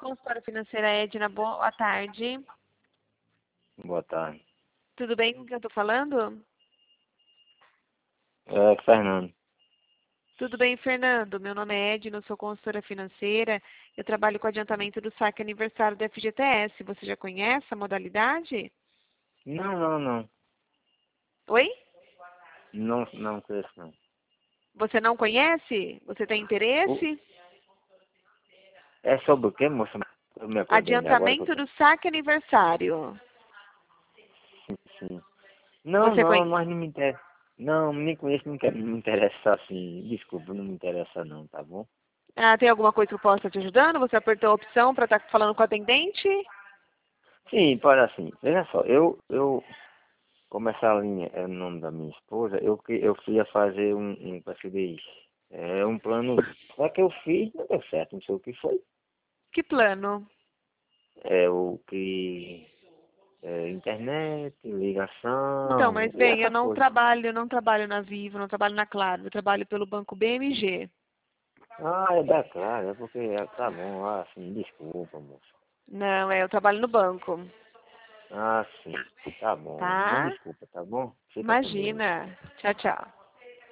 consultório financeira Edna, boa tarde. Boa tarde. Tudo bem com quem eu tô falando? É, Fernando. Tudo bem, Fernando. Meu nome é Edna, eu sou consultora financeira. Eu trabalho com adiantamento do saque aniversário da FGTS. Você já conhece a modalidade? Não. Oi? Não conheço, não. Você não conhece? Você tem O- interesse? É sobre o quê, moça? Eu me acordei ainda agora. Adiantamento do saque aniversário. Sim. Você conhece? Mas não me interessa. Não, nem conheço, não me interessa assim. Desculpa, não me interessa não, tá bom? Ah, tem alguma coisa que eu possa estar te ajudando? Você apertou a opção para estar falando com o atendente? Sim, pode assim. Veja só, como essa linha é o nome da minha esposa, eu ia fazer como é que se diz? É um plano. Só que eu fiz, não deu certo, não sei o que foi. Que plano? É o que. É, internet, Então, ligação mas e bem, essas coisas. eu não trabalho na Vivo, não trabalho na Claro, eu trabalho pelo banco BMG. Ah, é da Clara, é porque tá bom, sim, desculpa, moça. Não, eu trabalho no banco. Ah, sim, tá bom. Não Tá? desculpa, tá bom? Fica com Deus. Imagina. Tchau, tchau.